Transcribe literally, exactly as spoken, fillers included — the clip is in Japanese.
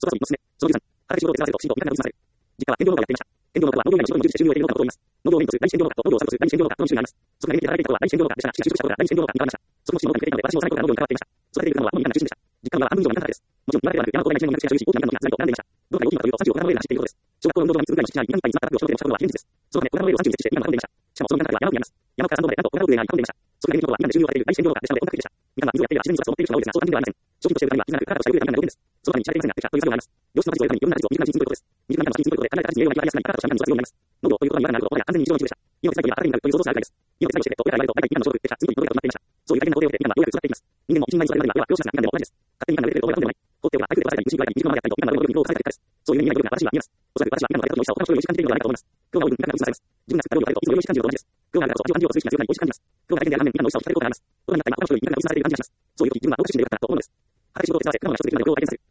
そのさん、そのじゅうさん、働き仕事で生産性と進歩を見ながら進ませる。実家は兼業農家をやっていました。兼業農家は農業以外の仕事にも従事して収入を得る農家をといいます。農業をメインとする第一兼業農家と農業を作業する第二兼業農家との週があります。そこで働いていた頃は第一兼業農家でしたが、しかし就職した頃から第二兼業農家に変わりました。その仕事に慣れていたので、私も幼い頃から農業に関わっていました。育てているのは主に何が中心でした。実家の側は半分以上が田舎です。もちろん今まではなく、山の広大な一面の中心が所有し、大きな港がずらりと並んでいました。どうか大きいのかというと、さんじゅうごかんの上で走っていることです。小学校の運動場に通ぐらいの敷地内に南いっぱいに詰まった学を育てていましたことは非現実です。そのため、小川の上をさんじゅうにセンチして今も運んでいました。しかもその港では山奥にあります。山から山道までなんと小川の上に運んでいました。そこで見ることは、みんなで収入を得ている第一兼業農家でしたので、本格的でした。みんなが水をやっているが、自然に育つを持っている人が多いですが、そう簡単ではありません。商品として売るためには、絆なく、体をしゃべるためにはごてんです。そのために知られていませんが、適者という作業があります。良質な技術を得るために、いろんな技術を身近なうちに積むことです。身近な人のマシンに積むことで、考えた人に栄養がいっぱいありやすくなり、体としたみんなに育つようになります。農業ということが苦手なると、これが完全に日常の一部でした。今の世代というのは明るいになるという想像すらあるです。今の世代をして、と親が言われると、大体みんなの所得でした。次に届けが決まっていました。そういう大変な工程を経て、みんながようやく育っていきます。人間も一人前に育てるまでには、要は漁師さんがみんなでも同じです。勝手にみんなが出てくると、親がとんでもない。放っておけば、台風でバレたり、虫に言われたり、水のままでやったりと、みんなの努力に労をされていたです。そういう意味には、努力が私には見えます。おそらく私はみんなの大学の美味しさを他の人より美味しく感じているのではないかと思います。今日は多い分、みんなが美味しされます。自分が作った料理を食べると、いつも美味しく感じるのと同じです。今日があるからこそ、味を感じようとするし、味を感じるし、美味しく感じます。今日が大変である反面、みんなの美味しさを聞かれることがあります。大人になった今、他の人よりみんなが美味しくされている感じがします。そういう時、自分は多くしているからと思うのです。働き仕事を手伝わせ、果物が一つできるので、量を改善する。